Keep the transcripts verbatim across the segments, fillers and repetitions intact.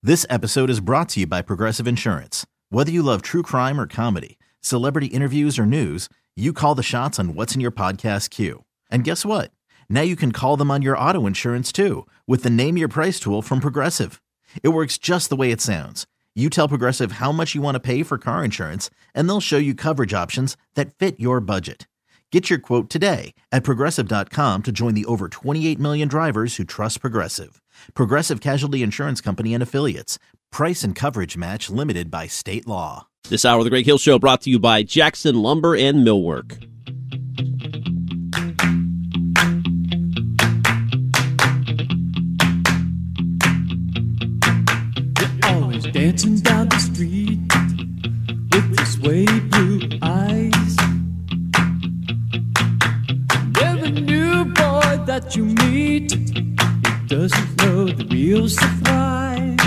This episode is brought to you by Progressive Insurance. Whether you love true crime or comedy, celebrity interviews or news, you call the shots on what's in your podcast queue. And guess what? Now you can call them on your auto insurance too with the Name Your Price tool from Progressive. It works just the way it sounds. You tell Progressive how much you want to pay for car insurance, and they'll show you coverage options that fit your budget. Get your quote today at Progressive dot com to join the over twenty-eight million drivers who trust Progressive. Progressive Casualty Insurance Company and Affiliates. Price and coverage match limited by state law. This hour of the Greg Hill Show brought to you by Jackson Lumber and Millwork. You're always dancing down the street with your sway blue eyes. Every new boy that you meet, he doesn't know the real surprise.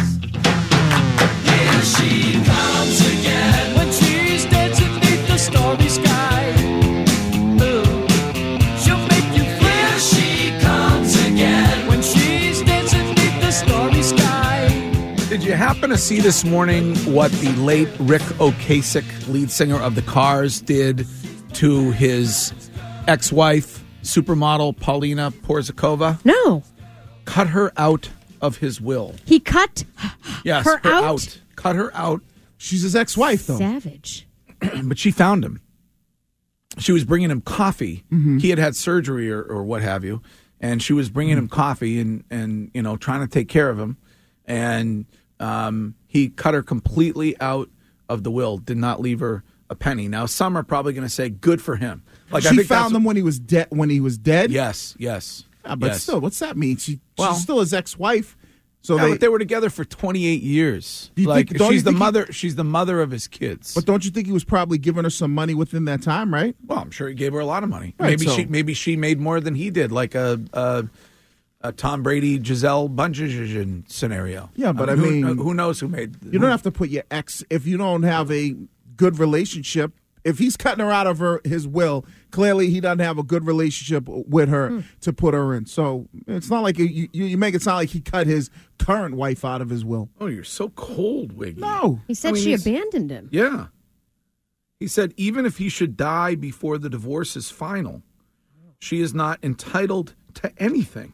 Here she comes again when she's dancing beneath the starry sky. Ooh, she'll make you feel. Here she comes again when she's dancing beneath the starry sky. Did you happen to see this morning what the late Rick Ocasek, lead singer of the Cars, did to his ex-wife, supermodel Paulina Porizkova? No. Cut her out of his will. He cut Yes, her, out? Cut her out. She's his ex-wife, though. Savage. But she found him. She was bringing him coffee. Mm-hmm. He had had surgery or, or what have you, and she was bringing him coffee and, and you know trying to take care of him. And um, he cut her completely out of the will. Did not leave her a penny. Now some are probably going to say, "Good for him." Like I she think found him when he was dead. When he was dead. Yes, yes. Yeah, but yes. still, what's that mean? She, Well- she's still his ex-wife. So Yeah, they, but they were together for twenty-eight years. Do you like think- don't she's you the think he- mother. She's the mother of his kids. But don't you think he was probably giving her some money within that time, right? Well, I'm sure he gave her a lot of money. Right, maybe so- she maybe she made more than he did, like a a, a Tom Brady Giselle Bundchen scenario. Yeah, but I who- mean- who knows who made? You don't have to put your ex if you don't have a good relationship. If he's cutting her out of her his will, clearly he doesn't have a good relationship with her Hmm. to put her in. So it's not like you, you, you make it sound like he cut his current wife out of his will. Oh, you're so cold, Wiggy. No. He said I mean, she he's- abandoned him. Yeah. He said even if he should die before the divorce is final, she is not entitled to anything.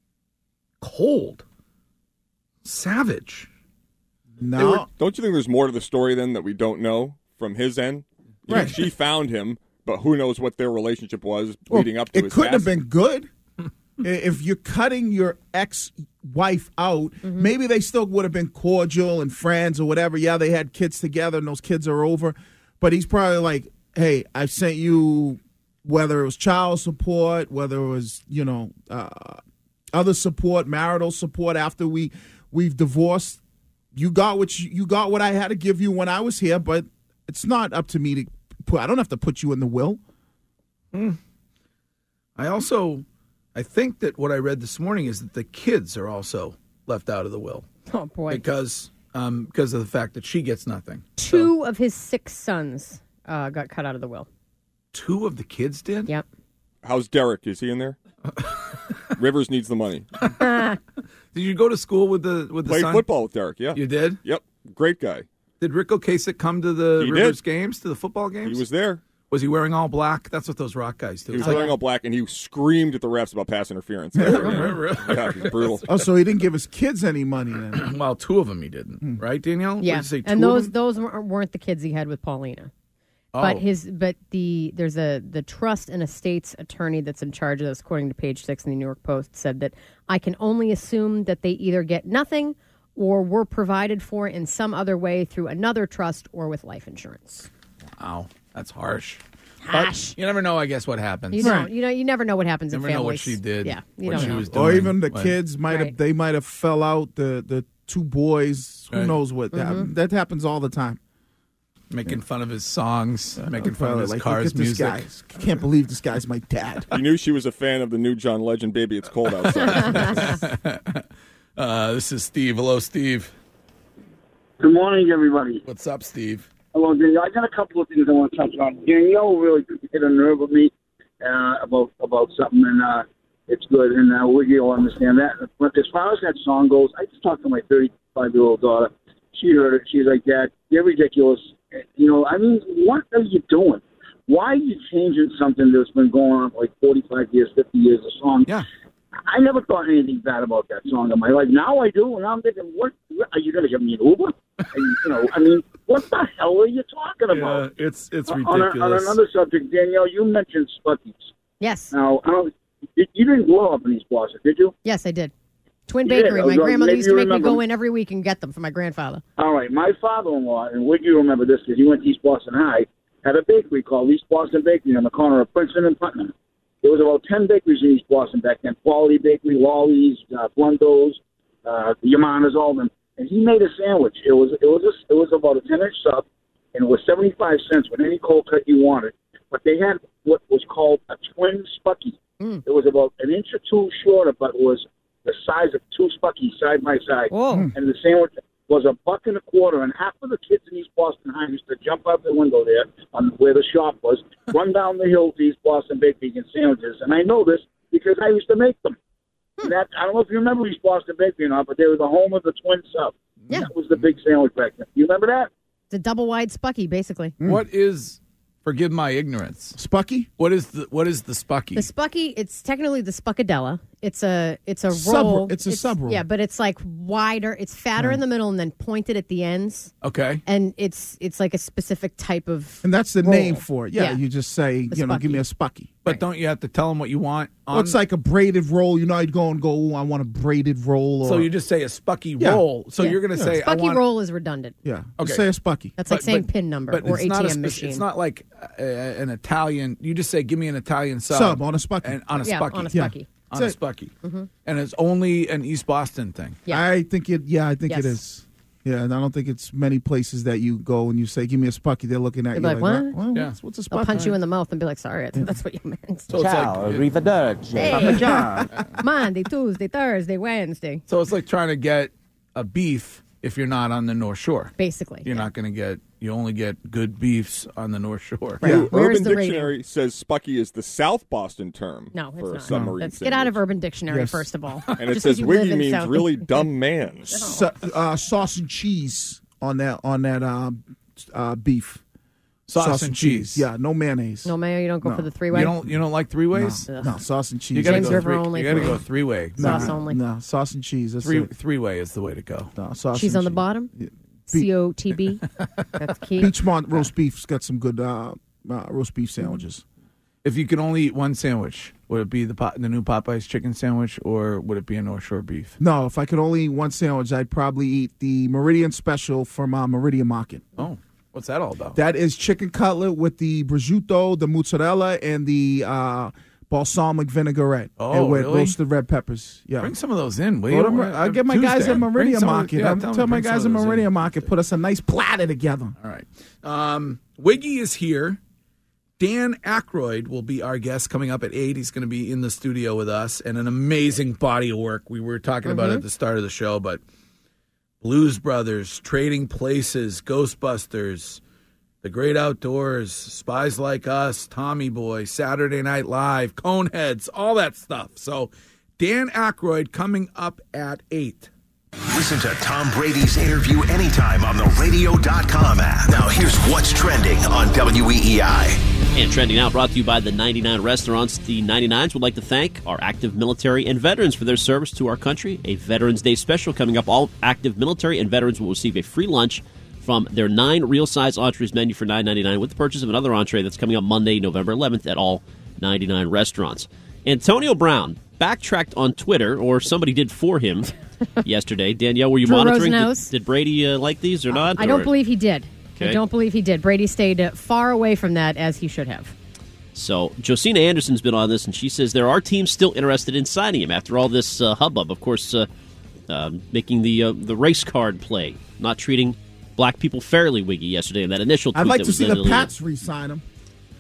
Cold. Savage. They No. were- don't you think there's more to the story then that we don't know from his end? You know, Right. She found him, but who knows what their relationship was Well, leading up to it his couldn't have passing. been good. If you're cutting your ex-wife out, Mm-hmm. maybe they still would have been cordial and friends or whatever. Yeah, they had kids together and those kids are over. But he's probably like, hey, I sent you, whether it was child support, whether it was, you know, uh, other support, marital support after we, we've divorced. You got what you, you got what I had to give you when I was here, but it's not up to me to put, I don't have to put you in the will. I also, I think that what I read this morning is that the kids are also left out of the will Oh, boy. because um, because of the fact that she gets nothing. Two of his six sons uh, got cut out of the will. Two of the kids did? Yep. How's Derek? Is he in there? Rivers needs the money. Did you go to school with the with the Played son? football with Derek, yeah. You did? Yep. Great guy. Did Rick Ocasek come to the He Rivers did. games, to the football games? He was there. Was he wearing all black? That's what those rock guys do. He was It's like- wearing all black, and he screamed at the refs about pass interference. Yeah, it was brutal. Oh, so he didn't give his kids any money then. well, two of them he didn't, Hmm. right, Danielle? What did Yeah. you say, two And of those them? those wer- weren't the kids he had with Paulina. Oh. But his but the there's a the trust and estates attorney that's in charge of this, according to page six in the New York Post, said that I can only assume that they either get nothing or were provided for in some other way through another trust or with life insurance. Wow, that's harsh. Harsh. But you never know, I guess, what happens. You don't you know you never know what happens Never in know families. what she did, Yeah, you what don't she know. was doing. Or even the But- kids might have Right. they might have fell out. The the two boys, who Right. knows what that, that happens all the time. Making fun of his songs, making fun of Probably his like, Cars look at this music. guy. I can't believe this guy's my dad. You knew she was a fan of the new John Legend, Baby It's Cold Outside. Uh, this is Steve. Hello, Steve. Good morning, everybody. What's up, Steve? Hello, Danielle. I got a couple of things I want to touch on. Danielle really hit a nerve with me uh, about about something, and uh, it's good, and uh, Wiggy will understand that. But as far as that song goes, I just talked to my thirty-five five-year-old daughter. She heard it. She's like, Dad, you're ridiculous. You know, I mean, what are you doing? Why are you changing something that's been going on for like forty-five years, fifty years, a song? Yeah. I never thought anything bad about that song in my life. Now I do, and I'm thinking, what, are you going to give me an Uber? And, you know, I mean, what the hell are you talking about? Yeah, it's it's on, ridiculous. a, on another subject, Danielle, you mentioned Spuckies. Yes. Now, I don't, you, you didn't grow up in East Boston, did you? Yes, I did. Twin You did? Bakery. I was My like, grandmother maybe used to you make me remember. go in every week and get them for my grandfather. All right, my father-in-law, and would you remember this because he went to East Boston High, had a bakery called East Boston Bakery on the corner of Princeton and Putnam. There was about ten bakeries in East Boston back then. Quality Bakery, Lolly's, uh, Blundo's, uh, Yamanas, all of them. And he made a sandwich. It was it was a, it was about a ten-inch sub, and it was seventy-five cents with any cold cut you wanted. But they had what was called a twin Spucky. Mm. It was about an inch or two shorter, but it was the size of two Spuckies side by side. Whoa. And the sandwich was a buck and a quarter, and half of the kids in East Boston High used to jump out the window there on where the shop was, run down the hill to East Boston Bakery and sandwiches. And I know this because I used to make them. And that I don't know if you remember East Boston Bakery or not, but they were the home of the twin sub. Yeah. That was the big sandwich back then. You remember that? It's a double wide Spucky, basically. What is? Forgive my ignorance. Spucky? What is the what is the Spucky? The Spucky, it's technically the Spuckadella. It's a it's a Sub- roll. it's a sub roll. Yeah, but it's like wider. It's fatter in the middle and then pointed at the ends. Okay. And it's it's like a specific type of. And that's the roll. name for it. Yeah, Yeah. you just say, The you know, give me a Spucky. Spucky. But don't you have to tell them what you want? On, Well, it's like a braided roll. You know, I'd go and go, "Ooh, I want a braided roll." Or, so you just say a Spucky Yeah. roll. So Yeah. you're going to Yeah. say I Spucky want, roll is redundant. yeah, Okay. just say a Spucky. That's like but- saying but- PIN number but or it's not a A T M speci- machine. It's not like uh, an Italian. You just say, "Give me an Italian sub." Sub on a Spucky. And on a yeah, Spucky. on a Yeah. Spucky. On a That's it. Spucky. And it's only an East Boston thing. Yeah. I think it. Yeah, I think Yes. it is. Yeah, and I don't think it's many places that you go and you say, "Give me a Spucky." They're looking at They'll you be like, like, "What? "What?" Well, Yeah. what's, what's a They'll Spucky?" punch you in the mouth and be like, "Sorry, I think that's what you meant." So it's like Hey, Monday, Tuesday, Thursday, Wednesday. so it's like trying to get a beef if you're not on the North Shore. Basically. You're yeah. not going to get. You only get good beefs on the North Shore. Yeah. Where's Urban the rating? Dictionary says Spucky is the South Boston term No, it's for a not. submarine Let's get out of sandwich. Urban Dictionary, Yes. first of all. And it Just 'cause says you live Wiggy in means South- really dumb man. Sa- uh, sauce and cheese on that on that uh, uh, beef. Sauce, and cheese. Yeah, no mayonnaise. No, Mayo, you don't go No. for the three way? You don't. You don't like three ways. No, sauce and cheese. You got to James go River three. only You got to for go me. three way. Sauce no, only. No, sauce and cheese. That's Three it. three way is the way to go. No, sauce Cheese and on the cheese. bottom? Yeah. C O T B. That's key. Beachmont roast beef's got some good uh, uh, roast beef sandwiches. If you could only eat one sandwich, would it be the pot, the new Popeyes chicken sandwich, or would it be a North Shore beef? No, if I could only eat one sandwich, I'd probably eat the Meridian Special from uh, Meridian Market. Oh, what's that all about? That is chicken cutlet with the prosciutto, the mozzarella, and the uh, balsamic vinaigrette. Oh, and with really? roasted red peppers. Yeah. Bring some of those in, will Well, you? I'm- I'll get my guys Tuesday. at Bring Meridian some of- Market. yeah, I'll tell tell them my to bring guys at some of those in. Meridian Market put us a nice platter together. All right. Um, Wiggy is here. Dan Aykroyd will be our guest coming up at eight. He's going to be in the studio with us, and an amazing body of work. We were talking about it at the start of the show, but Blues Brothers, Trading Places, Ghostbusters, The Great Outdoors, Spies Like Us, Tommy Boy, Saturday Night Live, Coneheads, all that stuff. So Dan Aykroyd coming up at eight. Listen to Tom Brady's interview anytime on the radio dot com app. Now here's what's trending on W E E I. And trending now, brought to you by the ninety-nine restaurants. The ninety-nines would like to thank our active military and veterans for their service to our country. A Veterans Day special coming up. All active military and veterans will receive a free lunch from their nine real-size entrees menu for nine ninety-nine with the purchase of another entree that's coming up Monday, November eleventh at all ninety-nine restaurants. Antonio Brown backtracked on Twitter, or somebody did for him yesterday. Danielle, were you Drew monitoring? Did, Rosenhaus. did Brady uh, like these or not? I don't or- believe he did. Okay. I don't believe he did. Brady stayed uh, far away from that, as he should have. So Josina Anderson's been on this, and she says there are teams still interested in signing him after all this uh, hubbub. Of course, uh, uh, making the uh, the race card play, not treating black people fairly, Wiggy, yesterday in that initial tweet. I'd like that to was see then the deleted. Pats re-sign him.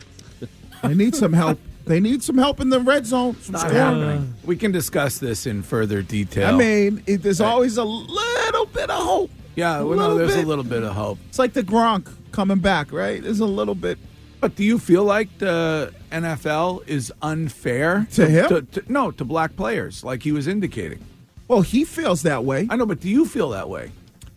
They need some help. They need some help in the red zone. Some Not scoring. happening. We can discuss this in further detail. I mean, it, there's always a little bit of hope. yeah, a well, no, little there's bit. a little bit of hope. It's like the Gronk coming back, right? There's a little bit. But do you feel like the N F L is unfair To him? To, to, no, to black players, like he was indicating. Well, he feels that way. I know, but do you feel that way?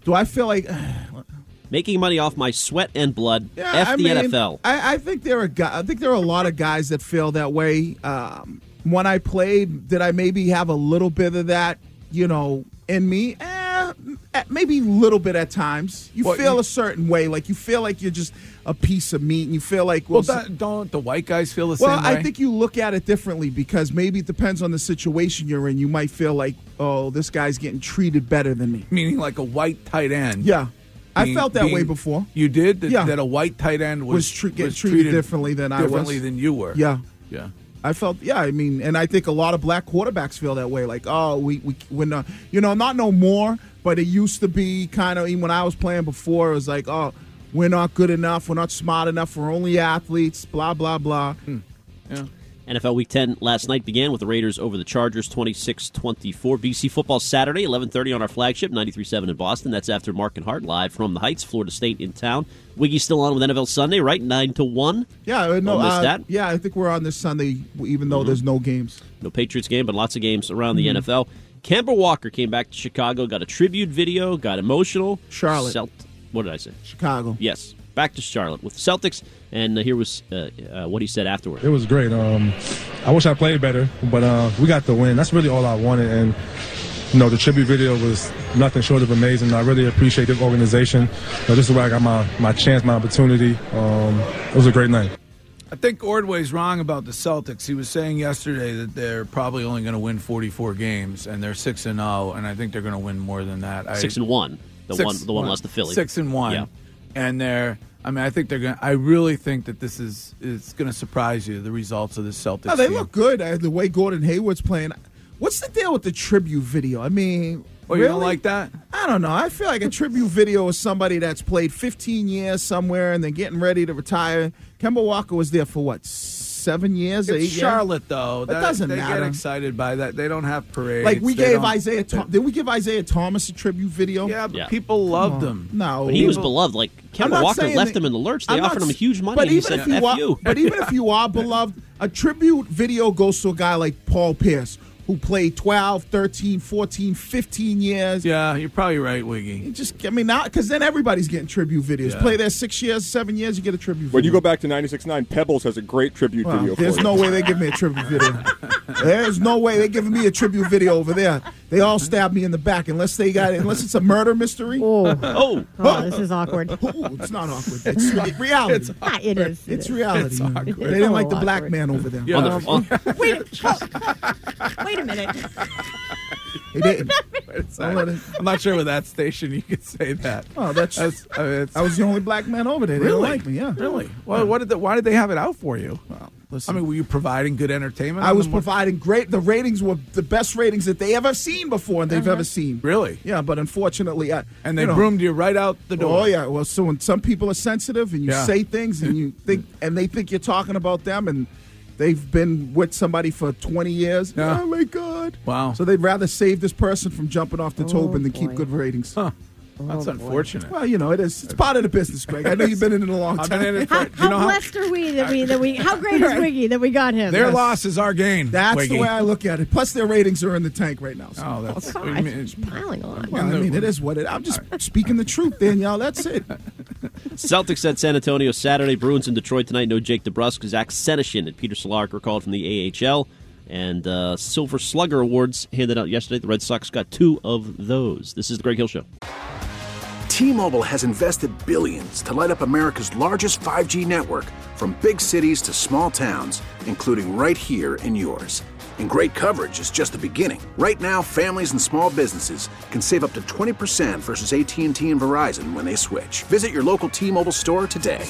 Do I feel like making money off my sweat and blood? yeah, F I the mean, N F L. I, I think there are guys, I think there are a lot of guys that feel that way. Um, when I played, did I maybe have a little bit of that, you know, in me? Eh, maybe a little bit at times. You Well, feel you- a certain way, like you feel like you're just a piece of meat, and you feel like Well, well, that, don't the white guys feel the well, same way? I think you look at it differently because maybe it depends on the situation you're in. You might feel like, oh, this guy's getting treated better than me. Meaning like a white tight end. Yeah, I Being- felt that way being- before. You did? That, Yeah. that a white tight end was, Was tre- get was treated differently than I was. differently than you were. Yeah. Yeah. I felt, yeah, I mean, and I think a lot of black quarterbacks feel that way. Like, oh, we, we, we're not, you know, not no more, but it used to be kind of, even when I was playing before, it was like, oh, we're not good enough, we're not smart enough, we're only athletes, blah, blah, blah. Yeah. N F L Week ten last night began with the Raiders over the Chargers twenty-six twenty-four. B C football Saturday, eleven thirty on our flagship, ninety-three point seven in Boston. That's after Mark and Hart live from the Heights, Florida State in town. Wiggy's still on with N F L Sunday, right? nine to one. Yeah, no, Don't miss uh, that. yeah, I think we're on this Sunday, even though Mm-hmm. there's no games. No Patriots game, but lots of games around the N F L. Kemba Walker came back to Chicago, got a tribute video, got emotional. Charlotte. Celt- what did I say? Chicago. Yes, back to Charlotte with the Celtics, and uh, here was uh, uh, what he said afterward. It was great. Um, I wish I played better, but uh, we got the win. That's really all I wanted. And, you know, the tribute video was nothing short of amazing. I really appreciate this organization. You know, this is where I got my, my chance, my opportunity. Um, it was a great night. I think Ordway's wrong about the Celtics. He was saying yesterday that they're probably only going to win forty-four games, and they're six and zero, and I think they're going to win more than that. I, Six and one. The Six- one, the one lost to Philly. Six and one. Yeah. And they're. I mean, I think they're going. to I really think that this is is going to surprise you. The results of the Celtics. No, they team. look good. Uh, the way Gordon Hayward's playing. What's the deal with the tribute video? I mean, Oh, you really? don't like that? I don't know. I feel like a tribute video is somebody that's played fifteen years somewhere and they're getting ready to retire. Kemba Walker was there for what, seven years? eight It's years? Charlotte, though. That doesn't they matter. get excited by that. They don't have parades. Like we They gave don't- Isaiah. Thom- did we give Isaiah Thomas a tribute video? Yeah, but Yeah. people loved him. No, But he was People- beloved. Like I'm Kemba not Walker saying left that- him in the lurch. They I'm not offered him s- huge money, But and he even said, if you "F are, you." but even if you are beloved, a tribute video goes to a guy like Paul Pierce, who played twelve, thirteen, fourteen, fifteen years. Yeah, you're probably right, Wiggy. You just, I mean, now because then everybody's getting tribute videos. Yeah. Play there six years, seven years, you get a tribute. When video. you go back to ninety-six point nine, Pebbles has a great tribute Well, video there's for no you. way they give me a tribute video. There's no way they're giving me a tribute video over there. They all stab me in the back unless they got unless it's a murder mystery. Oh, Oh, oh, this is awkward. Ooh, it's not awkward. It's re- reality. Ah, it is. It's It is. reality. It's man. awkward. They didn't It's like the all black awkward. man over there. on the, on, Wait, oh, wait a minute. They didn't. It's Don't let it- I'm not sure with that station you could say that. Oh, that's. That's, I mean, it's, I was the only black man over there. They really didn't like me. Yeah, really. Well, what did the, why did they have it out for you? Listen, I mean, were you providing good entertainment? I on was the- providing great. The ratings were the best ratings that they ever seen before, and they've ever seen. Really? Yeah, but unfortunately, I, And they you know, broomed you right out the door. Oh yeah. Well, so when some people are sensitive and you Yeah. say things and you think and they think you're talking about them and they've been with somebody for twenty years. Yeah. Oh my God. Wow. So they'd rather save this person from jumping off the Oh, Tobin than keep boy. good ratings. Huh. That's Oh, boy. unfortunate. Well, you know, it is. It's part of the business, Greg. I know you've been in it a long I've time. been in it for, How, do you how know how blessed are we that we that we? How great is Wiggy that we got him? their Yes. loss is our gain. That's Wiggy. the way I look at it. Plus, their ratings are in the tank right now. So. Oh, that's. God, I mean, it's piling on. Well, I mean, it is what it. I'm just speaking the truth, Danielle. That's it. Celtics at San Antonio Saturday. Bruins in Detroit tonight. No Jake DeBrusk. Zach Senyshyn and Peter Cehlarik were called from the A H L. And uh, Silver Slugger Awards handed out yesterday. The Red Sox got two of those. This is the Greg Hill Show. T-Mobile has invested billions to light up America's largest five G network, from big cities to small towns, including right here in yours. And great coverage is just the beginning. Right now, families and small businesses can save up to twenty percent versus A T and T and Verizon when they switch. Visit your local T-Mobile store today.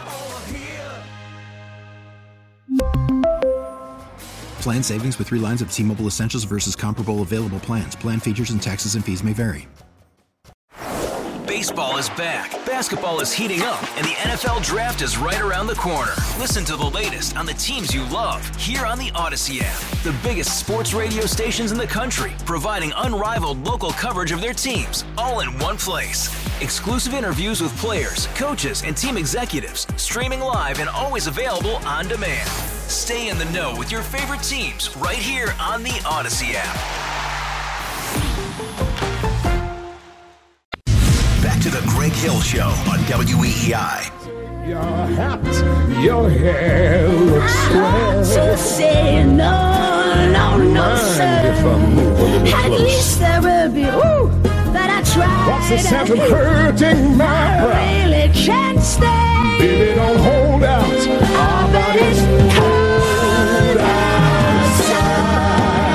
Plan savings with three lines of T-Mobile Essentials versus comparable available plans. Plan features and taxes and fees may vary. Baseball is back, basketball is heating up, and the N F L Draft is right around the corner. Listen to the latest on the teams you love here on the Odyssey app. The biggest sports radio stations in the country, providing unrivaled local coverage of their teams, all in one place. Exclusive interviews with players, coaches, and team executives, streaming live and always available on demand. Stay in the know with your favorite teams right here on the Odyssey app. to the Greg Hill Show on W E E I. Your hat, your hair looks swell. So say no, no, no, sir. If I move a little At close. least there will be, ooh, that I try. What's the sense of hurting my brow? I really can't stay. Baby, don't hold out. I bet it's cold outside.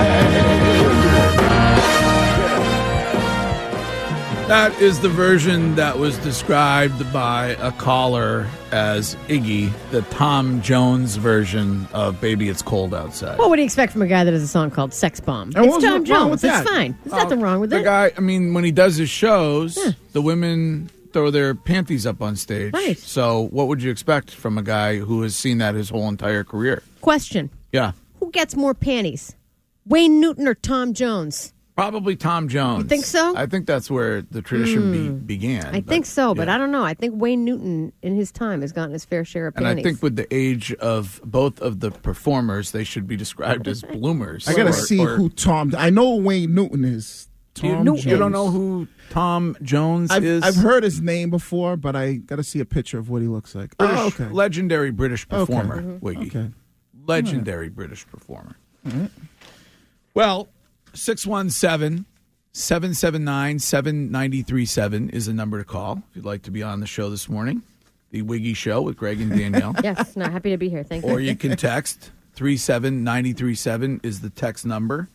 That is the version that was described by a caller as Iggy, the Tom Jones version of Baby It's Cold Outside. Well, what do you expect from a guy that has a song called Sex Bomb? And It's what's Tom wrong Jones. with It's that? fine. There's Oh, nothing wrong with the it. guy, I mean, when he does his shows, Yeah. the women throw their panties up on stage. Right. So what would you expect from a guy who has seen that his whole entire career? Question. Yeah. Who gets more panties? Wayne Newton or Tom Jones? Probably Tom Jones. You think so? I think that's where the tradition be, Hmm. began. I but- think so, but yeah. I don't know. I think Wayne Newton, in his time, has gotten his fair share of And panties. I think with the age of both of the performers, they should be described as bloomers. I gotta Or- see or- who Tom. I know Wayne Newton is. Tom You, Jones. you don't know who Tom Jones I've, is? I've heard his name before, but I got to see a picture of what he looks like. British, Oh, okay. legendary British Okay. performer, Mhm. Wiggy. Okay. Legendary British performer. All right. Well, six one seven, seven seven nine, seven nine three seven is the number to call if you'd like to be on the show this morning. The Wiggy Show with Greg and Danielle. Yes, no, happy to be here. Thank you. Or you can text three seven nine three seven is the text number.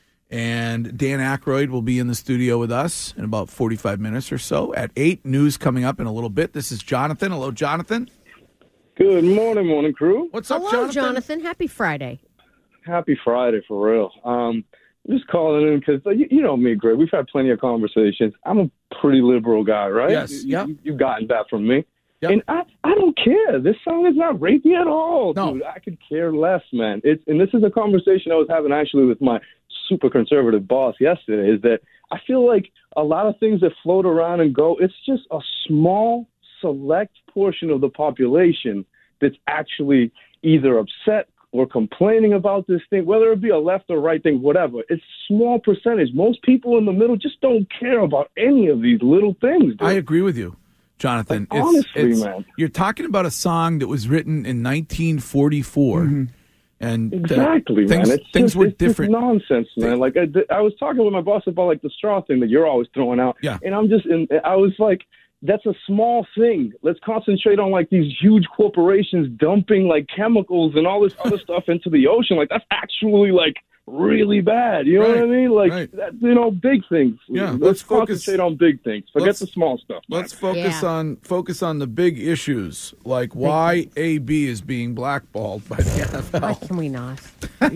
And Dan Aykroyd will be in the studio with us in about forty-five minutes or so. At eight, news coming up in a little bit. This is Jonathan. Hello, Jonathan. Good morning, morning crew. What's Hello, up, Jonathan? Jonathan. Happy Friday. Happy Friday for real. Um, I'm just calling in because you, you know me, Greg. We've had plenty of conversations. I'm a pretty liberal guy, right? Yes, You- yep. you, You've gotten that from me. Yep. And I, I don't care. This song is not rapey at all, No. dude. I could care less, man. It's and this is a conversation I was having actually with my super conservative boss yesterday. Is that I feel like a lot of things that float around and go, it's just a small, select portion of the population that's actually either upset or complaining about this thing, whether it be a left or right thing, whatever. It's small percentage. Most people in the middle just don't care about any of these little things, dude. I agree with you, Jonathan. Like, honestly, man. You're talking about a song that was written in nineteen forty-four. And uh, Exactly, things, man. It's things just, were it's different. Just nonsense, man. Like I, I was talking with my boss about like the straw thing that you're always throwing out. Yeah. And I'm just, and I was like, that's a small thing. Let's concentrate on like these huge corporations dumping like chemicals and all this other stuff into the ocean. Like that's actually like really bad. You know Right, what I mean? Like right. that, you know, big things. Yeah, Let's, let's focus- concentrate on big things. Forget let's- the small stuff. man. Let's focus Yeah. on focus on the big issues, like why A B is being blackballed by the N F Why L. can we not? oh,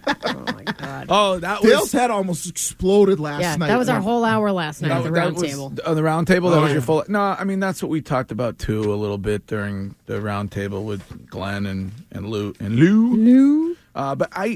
my God. Oh, that Dale's was head almost exploded last Yeah, night. that was our whole hour last night at the that round was- table. On the round table, that Oh, was your yeah. full. No, I mean that's what we talked about too a little bit during the round table with Glenn and and Lou and Lou. Lou. Uh, but I,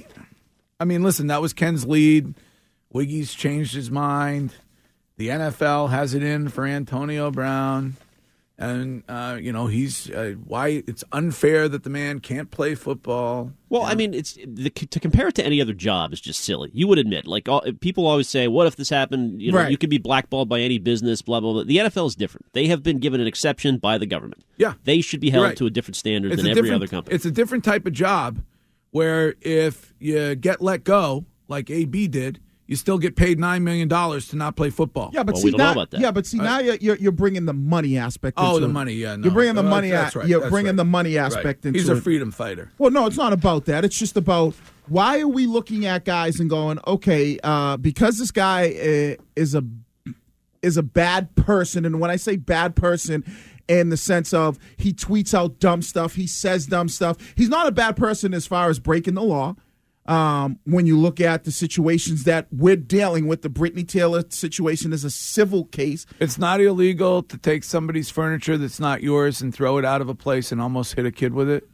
I mean, listen, that was Ken's lead. Wiggy's changed his mind. The N F L has it in for Antonio Brown, and uh, you know he's uh, why it's unfair that the man can't play football. Well, I mean, it's the, to compare it to any other job is just silly. You would admit, like all, people always say, "What if this happened?" You know, Right. you could be blackballed by any business. Blah blah blah. The N F L is different. They have been given an exception by the government. Yeah. They should be held You're right. to a different standard It's than a every different- other company. It's a different type of job where if you get let go, like A B did, you still get paid nine million dollars to not play football. Yeah, but Well, see we don't know now, about that. yeah, but see now you're, you're you're bringing the money aspect. Oh, into the it. money, yeah, no. You're bringing the Uh, money. that's a- right, You're that's bringing right. the money Right. aspect into He's a it. freedom fighter. Well, no, it's not about that. It's just about why are we looking at guys and going, okay, uh, because this guy uh, is a is a bad person, and when I say bad person, in the sense of he tweets out dumb stuff, he says dumb stuff. He's not a bad person as far as breaking the law. Um, when you look at the situations that we're dealing with, the Brittany Taylor situation is a civil case. It's not illegal to take somebody's furniture that's not yours and throw it out of a place and almost hit a kid with it.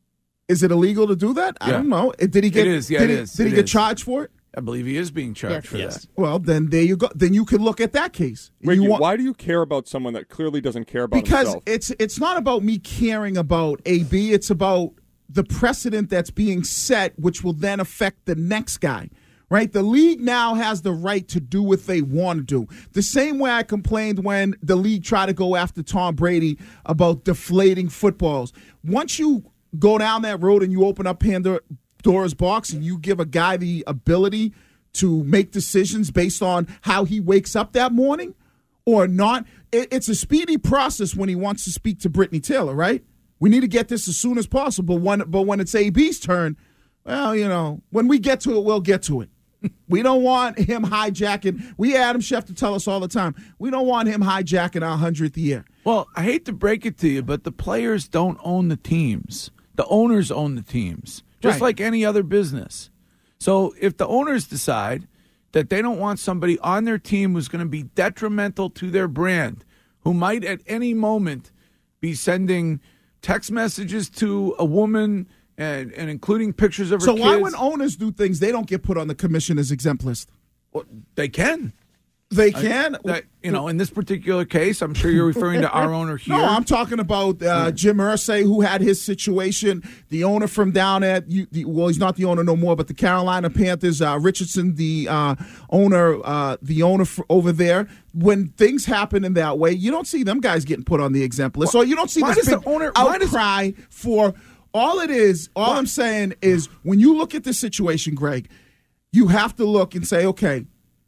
Is it illegal to do that? I Yeah. don't know. Did he get? It is, yeah, did it he, is, Did he it get is. charged for it? I believe he is being charged Yes. for Yes. that. Well, then there you go. Then you could look at that case. Wait, You you- want- why do you care about someone that clearly doesn't care about because himself? it's it's not about me caring about A B. It's about the precedent that's being set, which will then affect the next guy. right? The league now has the right to do what they want to do. The same way I complained when the league tried to go after Tom Brady about deflating footballs. Once you go down that road and you open up Pandora's box and you give a guy the ability to make decisions based on how he wakes up that morning or not, it's a speedy process when he wants to speak to Brittany Taylor, right? We need to get this as soon as possible. When, but when it's A B's turn, well, you know, when we get to it, we'll get to it. We don't want him hijacking. We Adam Schefter tell us all the time, we don't want him hijacking our hundredth year. Well, I hate to break it to you, but the players don't own the teams. The owners own the teams, just Right. like any other business. So if the owners decide that they don't want somebody on their team who's going to be detrimental to their brand, who might at any moment be sending text messages to a woman and, and including pictures of her So kids. why when owners do things, they don't get put on the commissioner's exempt list? Well, they can. They can? I, that, you know, in this particular case, I'm sure you're referring to our owner here. No, I'm talking about uh, Jim Irsay, who had his situation. The owner from down at, you, the, well, he's not the owner no more, but the Carolina Panthers, uh, Richardson, the uh, owner, uh, the owner for, over there. When things happen in that way, you don't see them guys getting put on the exempt list. So you don't see why this does big the owner- why does- outcry for all it is. All I'm saying is when you look at this situation, Greg, you have to look and say, okay,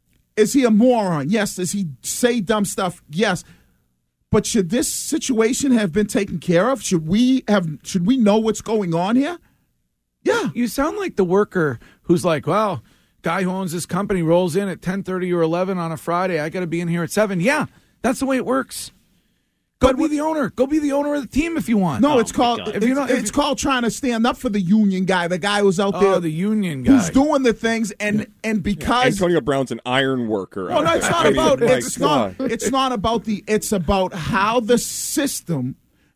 is he a moron? Yes. Does he say dumb stuff? Yes. But should this situation have been taken care of? Should we have? Should we know what's going on here? Yeah. You sound like the worker who's like, well, guy who owns this company rolls in at ten thirty or eleven on a Friday. I got to be in here at seven. Yeah, that's the way it works. Go be the owner. Go be the owner of the team if you want. No, Oh, it's my called God. it's, If you don't- if it's you- called trying to stand up for the union guy, the guy who's out Oh, there, the union guy. who's doing the things, and and because Antonio Brown's an iron worker. Well, no, it's not I mean, about my it's not God. it's not about the it's about how the system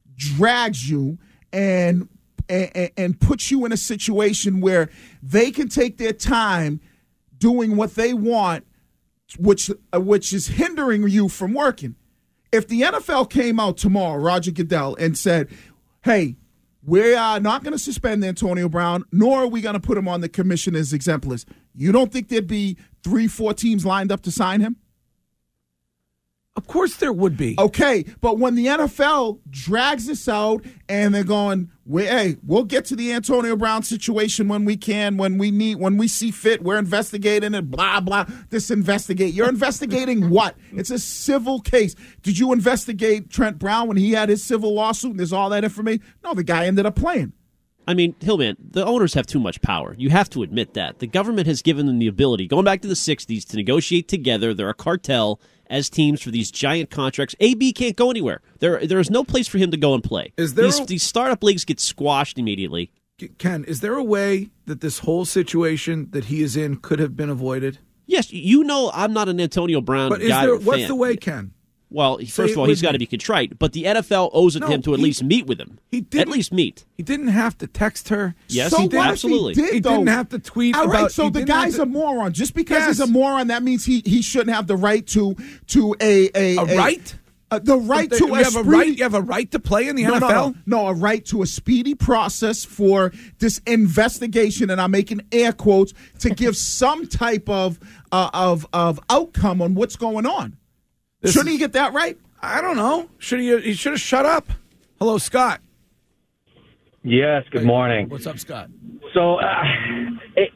drags you and and, and puts you in a situation where they can take their time doing what they want, which uh, which is hindering you from working. If the N F L came out tomorrow, Roger Goodell, and said, "Hey, we are not going to suspend Antonio Brown, nor are we going to put him on the commissioner's exempt list," you don't think there'd be three, four teams lined up to sign him? Of course there would be. Okay, but when the N F L drags this out and they're going, we, hey, we'll get to the Antonio Brown situation when we can, when we need, when we see fit, we're investigating it, blah, blah, this investigate. You're investigating what? It's a civil case. Did you investigate Trent Brown when he had his civil lawsuit and there's all that information? No, the guy ended up playing. I mean, Hillman, the owners have too much power. You have to admit that. The government has given them the ability, going back to the sixties, to negotiate together. They're a cartel as teams for these giant contracts. A B can't go anywhere. There, there is no place for him to go and play. Is there these, a- these startup leagues get squashed immediately. Ken, is there a way that this whole situation that he is in could have been avoided? Yes, you know I'm not an Antonio Brown But is guy there, or what's fan. the way, Ken? Well, Say first it of all, with he's got to me. be contrite, but the N F L owes it No, him to at he- least meet with him. He At didn't- least meet. He didn't have to text her. Yes, So he what did. if he Absolutely. did, He though? didn't have to tweet All about. right, so he the didn't have guy's to- a moron. Just because Yes. he's a moron, that means he, he shouldn't have the right to to a a, A right? uh, the right But to you a have a speedy- right. You have a right to play in the no, N F L. No, no, no, a right to a speedy process for this investigation, and I'm making air quotes to give some type of uh, of of outcome on what's going on. This Shouldn't is- he get that right? I don't know. Should he? He should have shut up. Hello, Scott. Yes, good morning. What's up, Scott? So, uh, it,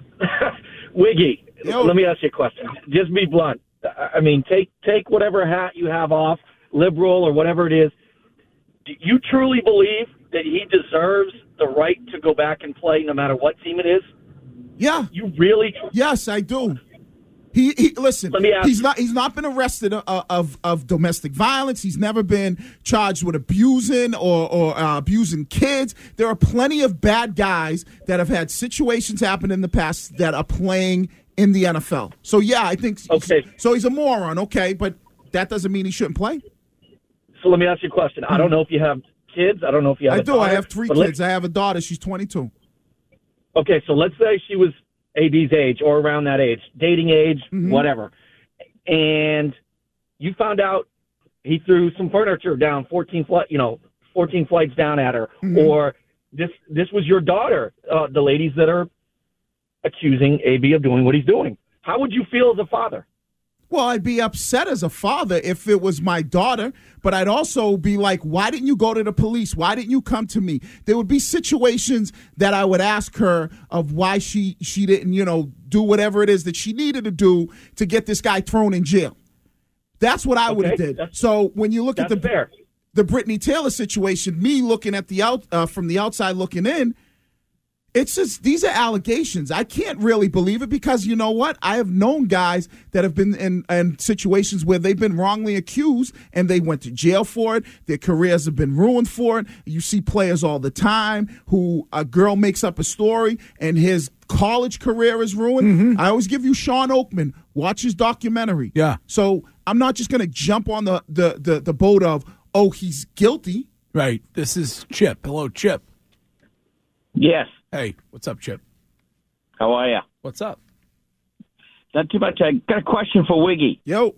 Wiggy, Yo. let me ask you a question. Just be blunt. I mean, take take whatever hat you have off, liberal or whatever it is. Do you truly believe that he deserves the right to go back and play no matter what team it is? Yeah. You really? Yes, I do. He, he listen. Let me ask he's you. not. He's not been arrested of, of of domestic violence. He's never been charged with abusing or or uh, abusing kids. There are plenty of bad guys that have had situations happen in the past that are playing in the N F L. So yeah, I think. Okay. So he's a moron. Okay, but that doesn't mean he shouldn't play. So let me ask you a question. I don't know if you have kids. I don't know if you have. I a do. I daughter, have three but let's- kids. I have a daughter. She's twenty-two. Okay, so let's say she was A B's age or around that age, dating age, Mhm. whatever. And you found out he threw some furniture down fourteen flight, you know, fourteen flights down at her, Mhm. or this this was your daughter, uh, the ladies that are accusing A B of doing what he's doing. How would you feel as a father? Well, I'd be upset as a father if it was my daughter, but I'd also be like, why didn't you go to the police? Why didn't you come to me? There would be situations that I would ask her of why she, she didn't, you know, do whatever it is that she needed to do to get this guy thrown in jail. That's what I would have Okay, did. that's- So when you look at the that's fair. the Brittany Taylor situation, me looking at the out uh, from the outside looking in, it's just these are allegations. I can't really believe it because you know what? I have known guys that have been in, in situations where they've been wrongly accused and they went to jail for it. Their careers have been ruined for it. You see players all the time who a girl makes up a story and his college career is ruined. Mm-hmm. I always give you Sean Oakman. Watch his documentary. Yeah. So I'm not just going to jump on the, the, the, the boat of, oh, he's guilty. Right. This is Chip. Hello, Chip. Yes. Hey, what's up, Chip? How are you? What's up? Not too much. I got a question for Wiggy. Yo.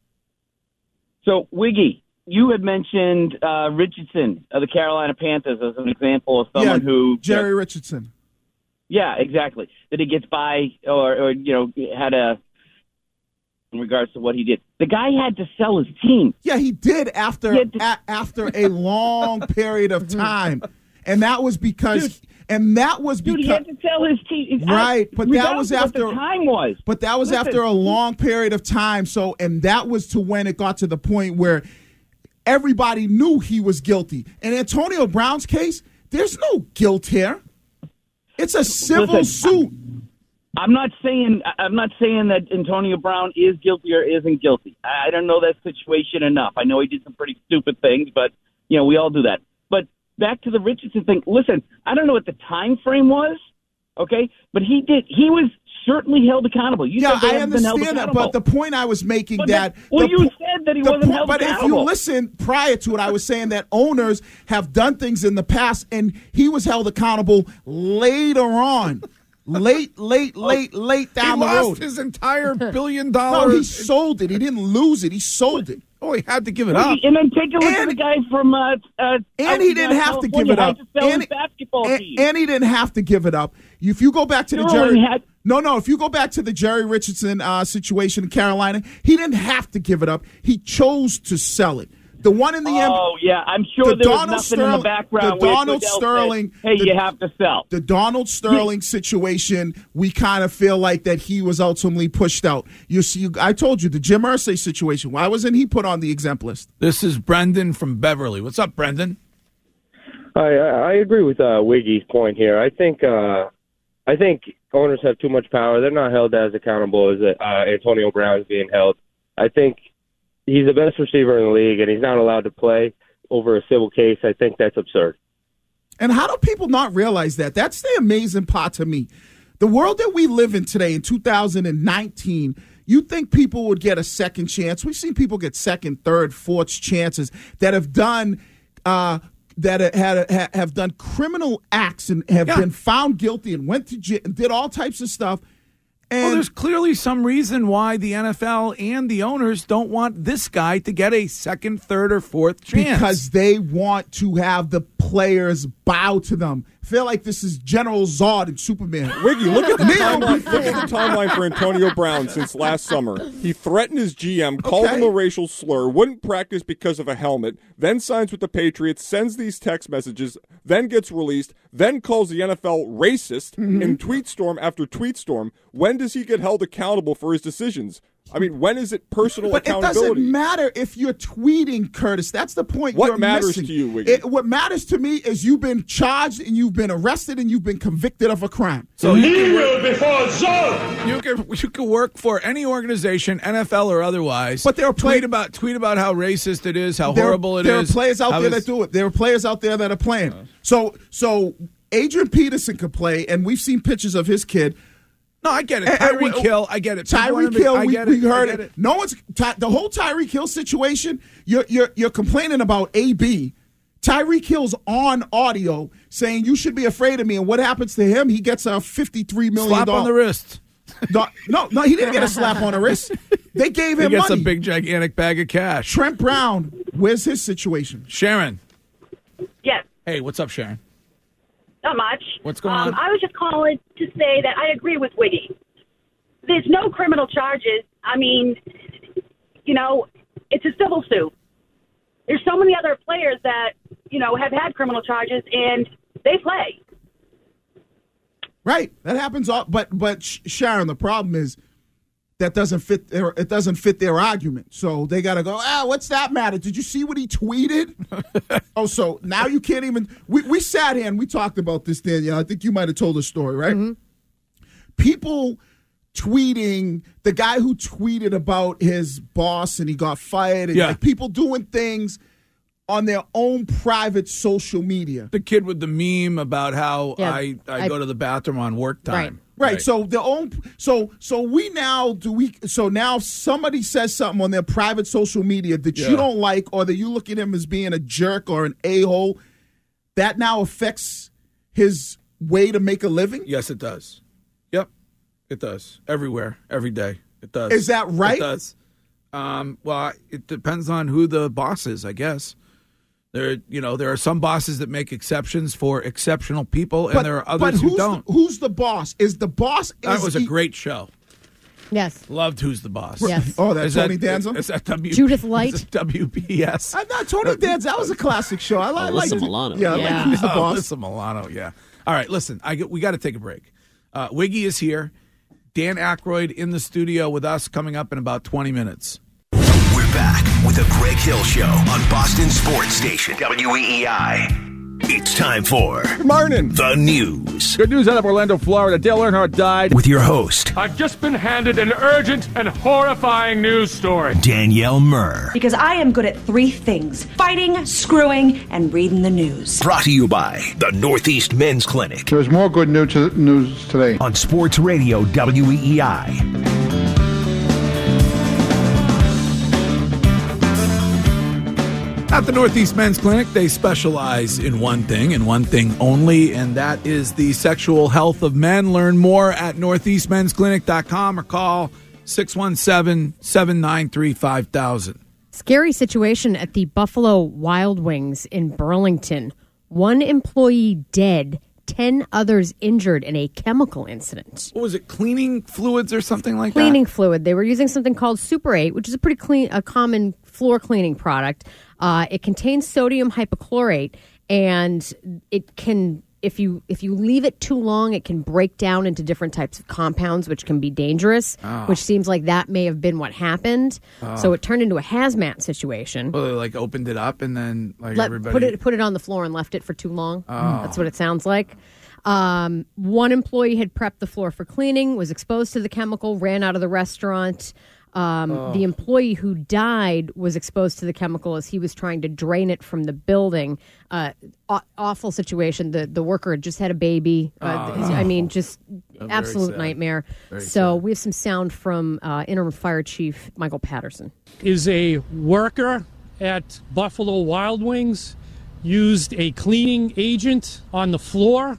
So, Wiggy, you had mentioned uh, Richardson of the Carolina Panthers as an example of someone yeah, who... Jerry Richardson. Yeah, exactly. That he gets by or, or, you know, had a... in regards to what he did. The guy had to sell his team. Yeah, he did after He had to- a, after a long period of time. And that was because... Dude, and that was Dude, because... he had to sell his team. Right, but that Regardless was of what after... the time was. But that was Listen. after a long period of time. So, and that was to when it got to the point where everybody knew he was guilty. In Antonio Brown's case, there's no guilt here. It's a civil Listen, suit. I'm not saying I'm not saying that Antonio Brown is guilty or isn't guilty. I don't know that situation enough. I know he did some pretty stupid things, but you know we all do that. But back to the Richardson thing. Listen, I don't know what the time frame was, okay, but he did. He was certainly held accountable. You Yeah, said they I haven't been held understand that, accountable. but the point I was making But that... that- well, the you po- said that he the wasn't po- held But if you accountable. listen prior to it, I was saying that owners have done things in the past, and he was held accountable later on. Late, late, late, late down he the lost road. his entire billion No, dollars. he sold it. He didn't lose it. He sold it. Oh, he had to give it up. And then take a look And- at the guy from uh, uh, And out he in, didn't uh, have to give California it up. had to sell And, his basketball and- team. and he didn't have to give it up. If you go back to the Sure, Jerry, he had- no, no. If you go back to the Jerry Richardson uh, situation in Carolina, he didn't have to give it up. He chose to sell it. The one in the end. Oh, yeah, I'm sure the there was Donald nothing in Sterling- the background the where Donald Goodell Sterling- said, hey, the- you have to sell. The Donald Sterling situation, we kind of feel like that he was ultimately pushed out. You see, I told you the Jim Irsay situation. Why wasn't he put on the exempt list? This is Brendan from Beverly. What's up, Brendan? I I agree with uh, Wiggy's point here. I think uh, I think owners have too much power. They're not held as accountable as uh, Antonio Brown is being held. I think he's the best receiver in the league, and he's not allowed to play over a civil case. I think that's absurd. And how do people not realize that? That's the amazing part to me. The world that we live in today in two thousand nineteen, you think people would get a second chance. We've seen people get second, third, fourth chances that have done uh, that had have done criminal acts and have Yeah. been found guilty and went to jail and did all types of stuff. And Well, there's clearly some reason why the N F L and the owners don't want this guy to get a second, third, or fourth chance. because they want to have the players bow to them. Feel like this is General Zod and Superman. Wiggy, look at the Kneel timeline. before- Look at the timeline for Antonio Brown since last summer. He threatened his G M, called Okay. him a racial slur, wouldn't practice because of a helmet, then signs with the Patriots, sends these text messages, then gets released, then calls the N F L racist Mm-hmm. in tweet storm after tweet storm. When does he get held accountable for his decisions? I mean, when is it personal But it accountability? doesn't matter if you're tweeting, Curtis. That's the point. What you're matters missing. to you, Wiggy? It, what matters to me is you've been charged and you've been arrested and you've been convicted of a crime. So you can work, you can you can work for any organization, N F L or otherwise. But there are play- tweet about tweet about how racist it is, how there, horrible it is. there are players out how there it's- that do it. There are players out there that are playing. So, so Adrian Peterson could play, and we've seen pictures of his kid. No, I get it. And- and Tyreek we- Hill, I get it. People wanna Tyreek be- Hill, I we, get we it. I heard get it. No one's Ty, the whole Tyreek Hill situation. You're you're you're complaining about A B. Tyreek Hill's on audio saying you should be afraid of me, and what happens to him? He gets a fifty-three million Slap on the wrist. No, no, no, he didn't get a slap on the wrist. They gave He him gets money. a big gigantic bag of cash. Trent Brown, where's his situation? Sharon. Yes. Hey, what's up, Sharon? Not much. What's going um, on? I was just calling to say that I agree with Wiggy. There's no criminal charges. I mean, you know, it's a civil suit. There's so many other players that, you know, have had criminal charges, and they play. Right. That happens all. But, but Sharon, the problem is that doesn't fit their, it doesn't fit their argument. So they got to go, ah, what's that matter? Did you see what he tweeted? oh, so now you can't even. We, we sat here and we talked about this, Danielle. I think you might have told the story, right? Mm-hmm. People tweeting, the guy who tweeted about his boss and he got fired, and Yeah. like people doing things on their own private social media. The kid with the meme about how Yeah, I, I, I- go to the bathroom on work time. Right. So the own so so we now do we so now if somebody says something on their private social media that Yeah. you don't like, or that you look at him as being a jerk or an a-hole, that now affects his way to make a living? Yes, it does. Yep, it does. Everywhere, every day, it does. Is that right? It does. Um, well, it depends on who the boss is, I guess. There, you know, there are some bosses that make exceptions for exceptional people, and But- there are but others who's who don't. The, who's the boss? Is the boss? That is was a he- great show. Yes. Loved Who's the Boss. Yes. Oh, that's Is Tony that, Danza? Is that w, Judith Light? Is it W B S? I thought Tony Danza. That was a classic show. I like. Alyssa like Milano. Yeah, I Yeah. like Who's the Oh, boss. Alyssa Milano, yeah. All right, listen, I get, we got to take a break. Uh, Wiggy is here. Dan Aykroyd in the studio with us coming up in about twenty minutes. We're back with the Greg Hill Show on Boston Sports Station W E E I. It's time for Good morning. The News Good news out of Orlando, Florida. Dale Earnhardt died. with your host, I've just been handed an urgent and horrifying news story. Danielle Murr. Because I am good at three things: fighting, screwing, and reading the news. Brought to you by the Northeast Men's Clinic There's more good news news today. on Sports Radio W E E I. At the Northeast Men's Clinic, they specialize in one thing and one thing only, and that is the sexual health of men. Learn more at northeast men's clinic dot com or call six one seven, seven nine three, five thousand. Scary situation at the Buffalo Wild Wings in Burlington. One employee dead, ten others injured in a chemical incident. What was it, cleaning fluids or something like Cleaning fluid. They were using something called Super eight, which is a pretty clean, a common floor cleaning product. Uh, it contains sodium hypochlorite, and it can, if you if you leave it too long, it can break down into different types of compounds, which can be dangerous. Oh. Which seems like that may have been what happened. Oh. So it turned into a hazmat situation. that? Well, they like opened it up and then like Let- everybody put it put it on the floor and left it for too long. Oh. That's what it sounds like. Um, one employee had prepped the floor for cleaning, was exposed to the chemical, ran out of the restaurant. Um, Oh. The employee who died was exposed to the chemical as he was trying to drain it from the building. Uh, aw- awful situation. The the worker had just had a baby. Uh, Oh, I no. mean, just Very absolute sad. nightmare. Very so we have some sound from uh, Interim Fire Chief Michael Patterson. Is a worker at Buffalo Wild Wings used a cleaning agent on the floor.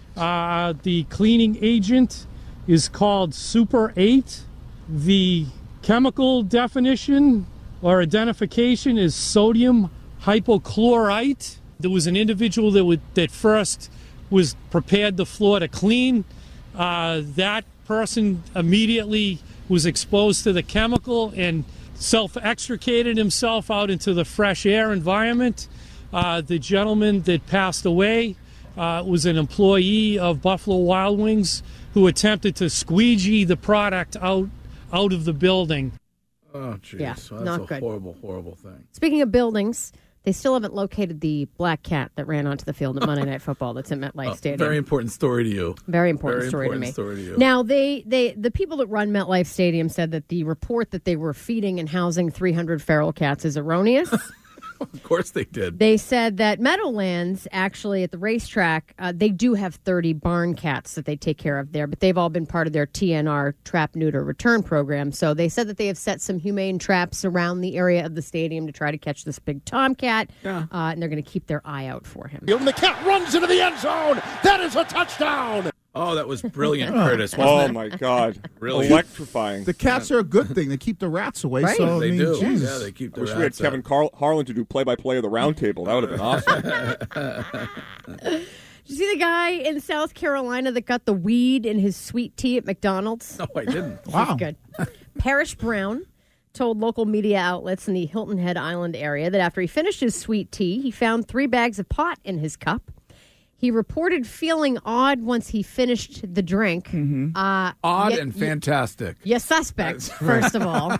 Uh, the cleaning agent is called Super eight. The chemical definition or identification is sodium hypochlorite. There was an individual that would, that first was prepared the floor to clean. Uh, that person immediately was exposed to the chemical and self-extricated himself out into the fresh air environment. Uh, the gentleman that passed away uh, was an employee of Buffalo Wild Wings who attempted to squeegee the product out out of the building. Oh, jeez. Yeah, Well, that's not a good. horrible, horrible thing. Speaking of buildings, they still haven't located the black cat that ran onto the field at Monday Night Football that's at MetLife Oh, Stadium. very important story to you. Very important Very story important to me. story to you. Now, they, they the people that run MetLife Stadium said that the report that they were feeding and housing three hundred feral cats is erroneous. Of course they did. They said that Meadowlands, actually, at the racetrack, uh, they do have thirty barn cats that they take care of there, but they've all been part of their T N R trap, neuter, return program. So they said that they have set some humane traps around the area of the stadium to try to catch this big tomcat, yeah. uh, and they're going to keep their eye out for him. And the cat runs into the end zone. That is a touchdown. Oh, that was brilliant, Curtis. Wasn't Oh it? my God! Really Electrifying. The cats are a good thing. They keep the rats away. Right. So, I They mean, do. Jesus. Yeah, they keep I the wish we had rats out. Kevin Carl- Harlan to do play-by-play of the roundtable. That would have been awesome. Did you see the guy in South Carolina that got the weed in his sweet tea at McDonald's? No, I didn't. Wow. Good. Parrish Brown told local media outlets in the Hilton Head Island area that after he finished his sweet tea, he found three bags of pot in his cup. He reported feeling odd once he finished the drink. Mm-hmm. Uh, Odd yet- and fantastic. Yes, suspect, That's right. first of all.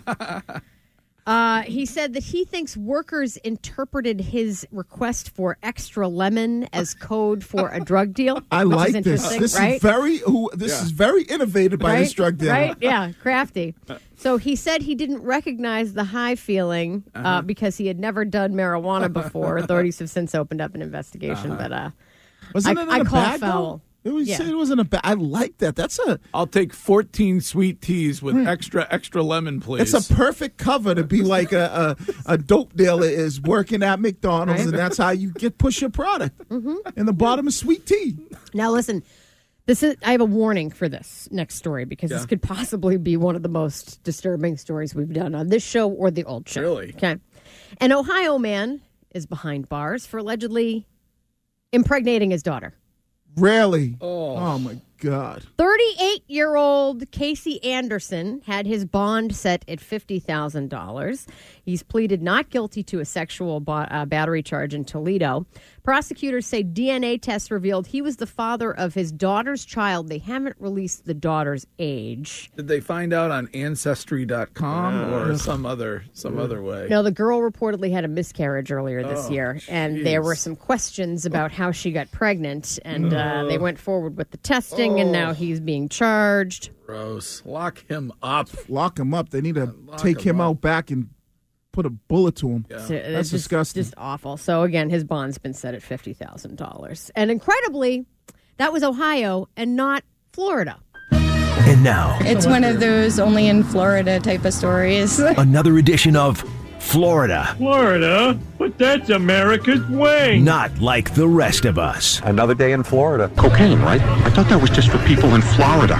Uh, he said that he thinks workers interpreted his request for extra lemon as code for a drug deal. I which like is this. interesting, This right? is very. Who this Yeah. is very innovative by right? this drug dealer. Right? Yeah, crafty. So he said he didn't recognize the high feeling uh, Uh-huh. because he had never done marijuana before. Authorities have since opened up an investigation, Uh-huh. but uh, Wasn't I, it in I a call bag, foul. though? It was. Yeah. It wasn't a bag. I like that. That's a. I'll take fourteen sweet teas with extra, extra lemon, please. It's a perfect cover to be like a a, a dope dealer is working at McDonald's, Right. and that's how you get push your product. Mm-hmm. In the bottom of sweet tea. Now listen, this is I have a warning for this next story because Yeah. this could possibly be one of the most disturbing stories we've done on this show or the old show. Really? Okay. An Ohio man is behind bars for allegedly impregnating his daughter. Really? Oh. Oh my God. thirty-eight-year-old Casey Anderson had his bond set at fifty thousand dollars. He's pleaded not guilty to a sexual ba- uh, battery charge in Toledo. Prosecutors say D N A tests revealed he was the father of his daughter's child. They haven't released the daughter's age. Did they find out on Ancestry dot com Uh. or some other some other way? No, the girl reportedly had a miscarriage earlier this Oh, year, and there jeez. were some questions about how she got pregnant, and uh, they Oh. went forward with the testing, and now Oh. he's being charged. Gross. Lock him up. Lock him up. They need to Lock take him him up. out back and put a bullet to him. So That's it's just, disgusting. Just awful. So again, his bond's been set at fifty thousand dollars, and incredibly, that was Ohio and not Florida. And now, It's one of those only in Florida type of stories. another edition of Florida, Florida? But that's America's way. not like the rest of us. Another day in Florida. Cocaine, right? I thought that was just for people in Florida.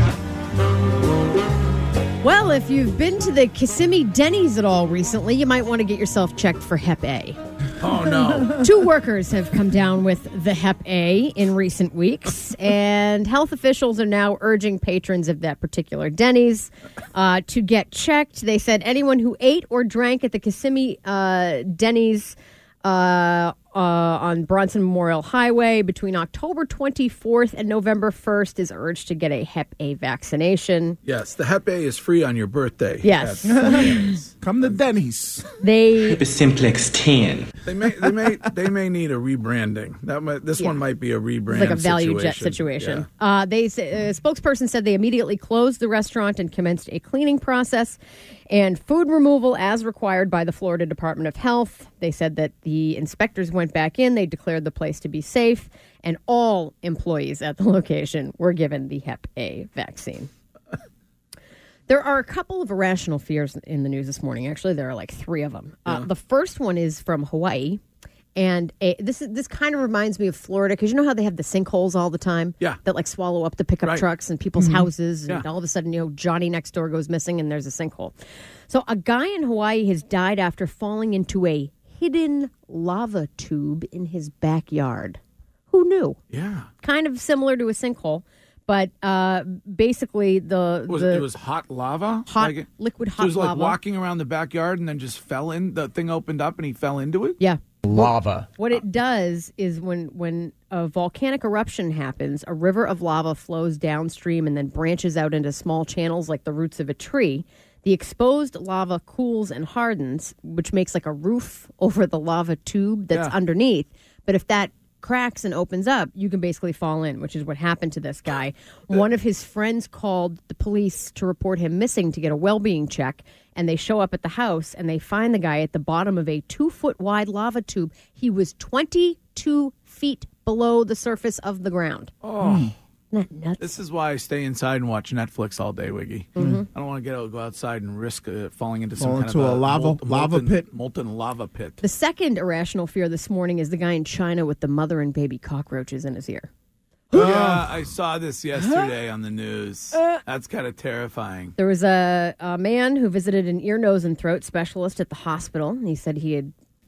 Well, if you've been to the Kissimmee Denny's at all recently, you might want to get yourself checked for Hep A. Oh, no. Two workers have come down with the Hep A in recent weeks, and health officials are now urging patrons of that particular Denny's uh, to get checked. They said anyone who ate or drank at the Kissimmee uh, Denny's uh, uh, on Bronson Memorial Highway between October twenty-fourth and November first is urged to get a Hep A vaccination. Yes, the Hep A is free on your birthday. Yes. At- Come to Denny's. They Simplex ten. They may they may they may need a rebranding. That might, this one might be a rebrand. It's like a value jet situation. situation. Uh, they say, a spokesperson said they immediately closed the restaurant and commenced a cleaning process and food removal as required by the Florida Department of Health. They said that the inspectors went back in. They declared the place to be safe, and all employees at the location were given the Hep A vaccine. There are a couple of irrational fears in the news this morning. Actually, there are like three of them. Uh, the first one is from Hawaii. And a, this is this kind of reminds me of Florida because you know how they have the sinkholes all the time, yeah, that like swallow up the pickup Right. trucks and people's Mhm. houses, and Yeah. all of a sudden you know Johnny next door goes missing and there's a sinkhole. So a guy in Hawaii has died after falling into a hidden lava tube in his backyard. Who knew? Yeah, Kind of similar to a sinkhole, but uh, basically the was, the it was hot lava, hot Like- liquid so hot it was like lava. walking around the backyard and then just fell in. The thing opened up and he fell into it. Yeah. Lava. What it does is when when a volcanic eruption happens, a river of lava flows downstream and then branches out into small channels like the roots of a tree. The exposed lava cools and hardens, which makes like a roof over the lava tube that's Yeah. underneath. But if that cracks and opens up, you can basically fall in, which is what happened to this guy. One of his friends called the police to report him missing to get a well-being check, and they show up at the house and they find the guy at the bottom of a two-foot wide lava tube. He was twenty-two feet below the surface of the ground. Oh. Isn't that nuts? This is why I stay inside and watch Netflix all day, Wiggy. Mhm. I don't want to get out, go outside and risk uh, falling into Fall some kind into of a lava- molten, lava molten- pit. molten lava pit. The second irrational fear this morning is the guy in China with the mother and baby cockroaches in his ear. Yeah, I saw this yesterday on the news. That's kind of terrifying. There was a, a man who visited an ear, nose, and throat specialist at the hospital, and he said he had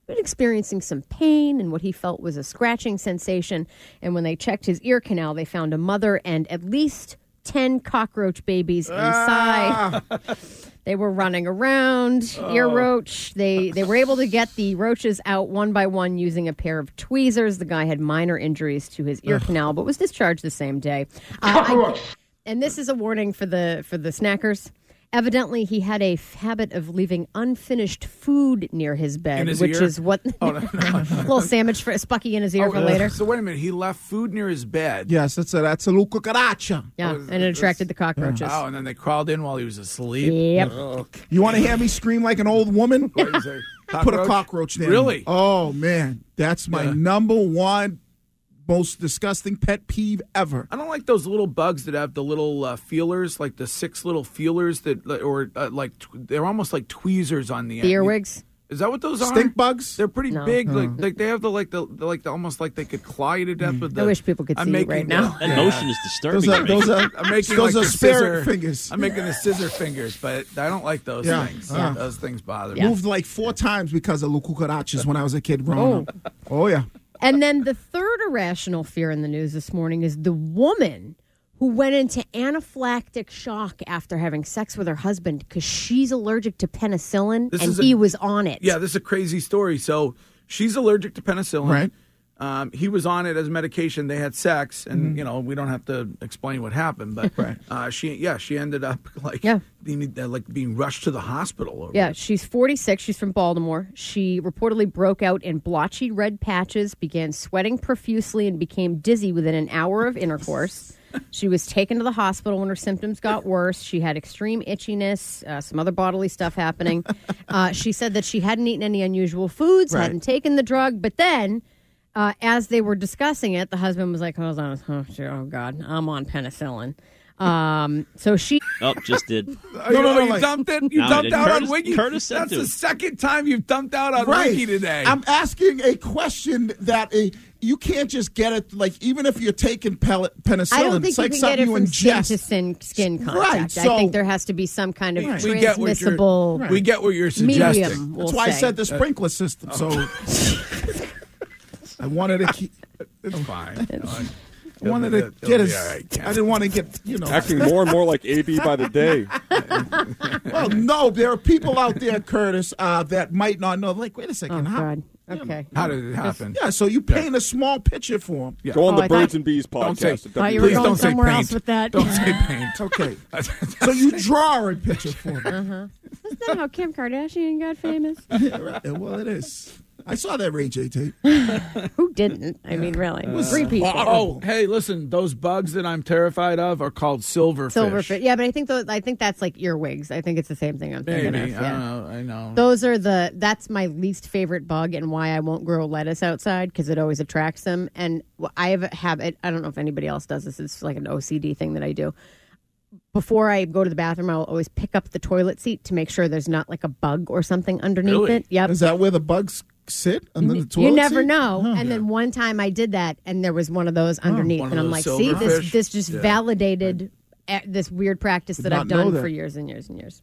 been experiencing some pain and what he felt was a scratching sensation. And when they checked his ear canal, they found a mother and at least ten cockroach babies inside. Ah. They were running around, oh. ear roach. They they were able to get the roaches out one by one using a pair of tweezers. The guy had minor injuries to his ear canal, but was discharged the same day. Uh, I, and this is a warning for the for the snackers. Evidently, he had a f- habit of leaving unfinished food near his bed, his which ear? is what Oh, no, no. a little sandwich for Spucky in his ear Oh, for uh, later. So wait a minute. He left food near his bed. Yes, that's a that's a little cucaracha. Yeah, and it attracted the cockroaches. Oh, and then they crawled in while he was asleep. Yep. Oh. You want to hear me scream like an old woman? What is it? Put a cockroach there. Really? Oh man, that's my Yeah. number one most disgusting pet peeve ever. I don't like those little bugs that have the little uh, feelers, like the six little feelers that, or uh, like tw- they're almost like tweezers on the end. The earwigs? Is that what those are? Stink bugs? They're pretty No. big. Oh. Like, like they have the like the, the like the almost like they could claw you to death with the. I wish people could I'm see it making right the- now. That motion is disturbing. Those are, to me. those are, I'm making those like are the spirit scissor fingers. I'm making the scissor fingers, but I don't like those Yeah. things. Yeah. Those things bother me. Moved like four times because of little cucarachas when I was a kid growing up. Oh, yeah. And then the third irrational fear in the news this morning is the woman who went into anaphylactic shock after having sex with her husband because she's allergic to penicillin This and is a- he was on it. Yeah, this is a crazy story. So she's allergic to penicillin. Right. Um, he was on it as medication. They had sex, and Mm-hmm. you know we don't have to explain what happened, but Right. uh, she, yeah, she ended up like Yeah. being, uh, like being rushed to the hospital. Over Yeah, it. she's forty-six. She's from Baltimore. She reportedly broke out in blotchy red patches, began sweating profusely, and became dizzy within an hour of intercourse. She was taken to the hospital when her symptoms got worse. She had extreme itchiness, uh, some other bodily stuff happening. Uh, she said that she hadn't eaten any unusual foods, Right. hadn't taken the drug, but then uh, as they were discussing it, the husband was like, hold on, oh, oh God, I'm on penicillin. Um, so she... Oh, just did. Oh, you, no, no, you like- dumped it. You No, I dumped didn't. out Curtis- on Wiggy. Curtis said That's to. the second time you've dumped out on Right. Wiggy today. I'm asking a question that a, you can't just get it, like, even if you're taking pellet, penicillin, I don't think it's you like can something get it you from skin ingest. to skin, skin contact. Right, I so- think there has to be some kind of Right. we get what you're, transmissible we get what you're suggesting. medium. We'll That's why I say. said the sprinkler system. So I wanted to keep. It's fine. You know, I- I wanted It'll to be- get it'll be us. all right, Ken. I didn't want to get, you know. Acting more and more like A B by the day. Well, no, there are people out there, Curtis, uh, that might not know. Like, wait a Oh, second. how, God. Okay. How did it happen? Yeah, so you paint a small picture for them. Yeah. Go on Oh, the I Birds thought- and Bees Don't say- podcast. at Thought you were Please going don't say somewhere paint. else with that. Don't say paint. Okay. So you draw a picture for them. Uh-huh. Isn't that how Kim Kardashian got famous? Right, well, it is. I saw that Ray J tape. Who didn't? I mean, really. was Three people. Oh, hey, listen, those bugs that I'm terrified of are called silverfish. Silverfish. Yeah, but I think those, I think that's like earwigs. I think it's the same thing I'm thinking Maybe. of. I Yeah. don't know. I know. Those are the, that's my least favorite bug and why I won't grow lettuce outside because it always attracts them. And I have a habit, I don't know if anybody else does this, it's like an O C D thing that I do. Before I go to the bathroom, I'll always pick up the toilet seat to make sure there's not like a bug or something underneath Really? it. Yep. Is that where the bugs sit? Under the toilet You never seat? know. Huh. And then one time I did that, and there was one of those underneath, one and of I'm those like, "See, this silverfish? this just Yeah. validated uh, this weird practice Did that not I've know done that. for years and years and years."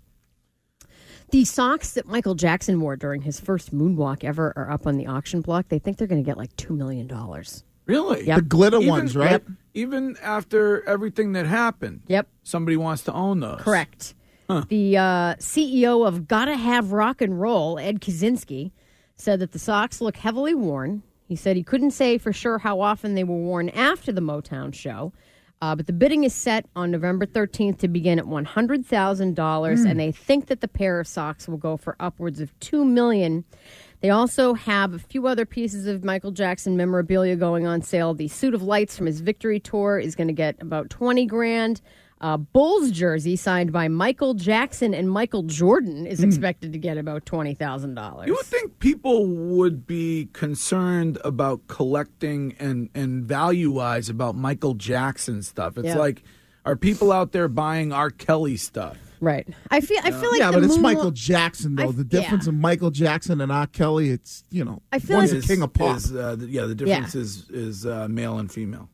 The socks that Michael Jackson wore during his first moonwalk ever are up on the auction block. They think they're going to get like two million dollars. Really? Yep. The glitter Even- ones, right? Yep. Even after everything that happened, Yep. somebody wants to own those. Correct. The uh, C E O of Gotta Have Rock and Roll, Ed Kaczynski, said that the socks look heavily worn. He said he couldn't say for sure how often they were worn after the Motown show, uh, but the bidding is set on November thirteenth to begin at one hundred thousand dollars, Hmm. and they think that the pair of socks will go for upwards of two million dollars. They also have a few other pieces of Michael Jackson memorabilia going on sale. The suit of lights from his victory tour is going to get about twenty grand. Uh, Bulls jersey signed by Michael Jackson and Michael Jordan is expected to get about twenty thousand dollars. You would think people would be concerned about collecting and, and value-wise about Michael Jackson stuff. It's Yeah. like, are people out there buying R. Kelly stuff? Right. I feel. I feel like yeah, the but it's moonwalk- Michael Jackson, though. I- the difference yeah. of Michael Jackson and R. Kelly, it's, you know, I feel one's like- a king of pop. Is, uh, the- yeah, the difference Yeah. is is uh, male and female.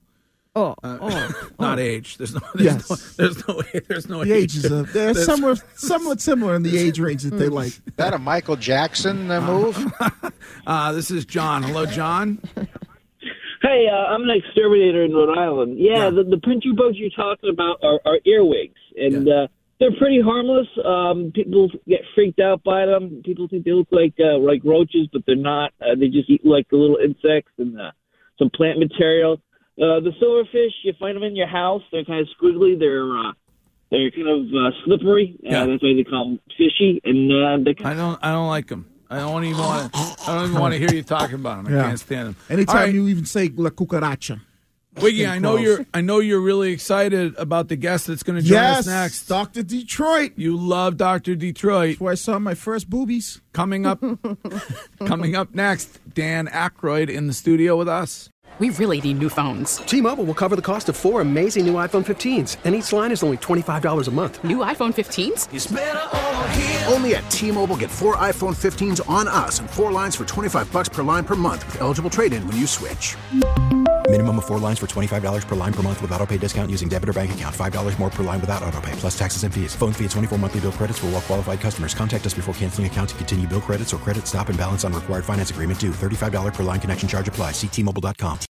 Oh, Uh, oh, not oh. age. There's no. There's Yes. no. There's no. There's no The age. ages are they're There's- somewhat somewhat similar in the age range that they like. That a Michael Jackson uh, move? Uh, this is John. Hello, John. Hey, uh, I'm an exterminator in Rhode Island. Yeah, Yeah. The, the pincher bugs you're talking about are, are earwigs, and uh, they're pretty harmless. Um, people get freaked out by them. People think they look like uh, like roaches, but they're not. Uh, they just eat like the little insects and uh, some plant material. Uh, the silverfish, you find them in your house. They're kind of squiggly. They're uh, they're kind of uh, slippery. Uh, Yeah. That's why they call them fishy. And uh, they I don't. I don't like them. I don't even want to. I don't even want to hear you talking about them. I Yeah. can't stand them. Anytime All right, you even say la cucaracha. Wiggy, I know Close. you're. I know you're really excited about the guest that's going to join Yes, us next. Doctor Detroit. You love Doctor Detroit. That's where I saw my first boobies. Coming up. Coming up next, Dan Aykroyd in the studio with us. We really need new phones. T-Mobile will cover the cost of four amazing new iPhone fifteens, and each line is only twenty-five dollars a month. New iPhone fifteens? Only at T-Mobile, get four iPhone fifteens on us and four lines for twenty-five bucks per line per month with eligible trade-in when you switch. Minimum of four lines for twenty-five dollars per line per month with autopay discount using debit or bank account. five dollars more per line without autopay, plus taxes and fees. Phone fee at twenty-four monthly bill credits for well-qualified customers. Contact us before canceling account to continue bill credits or credit stop and balance on required finance agreement due. thirty-five dollars per line connection charge applies. See T Mobile dot com.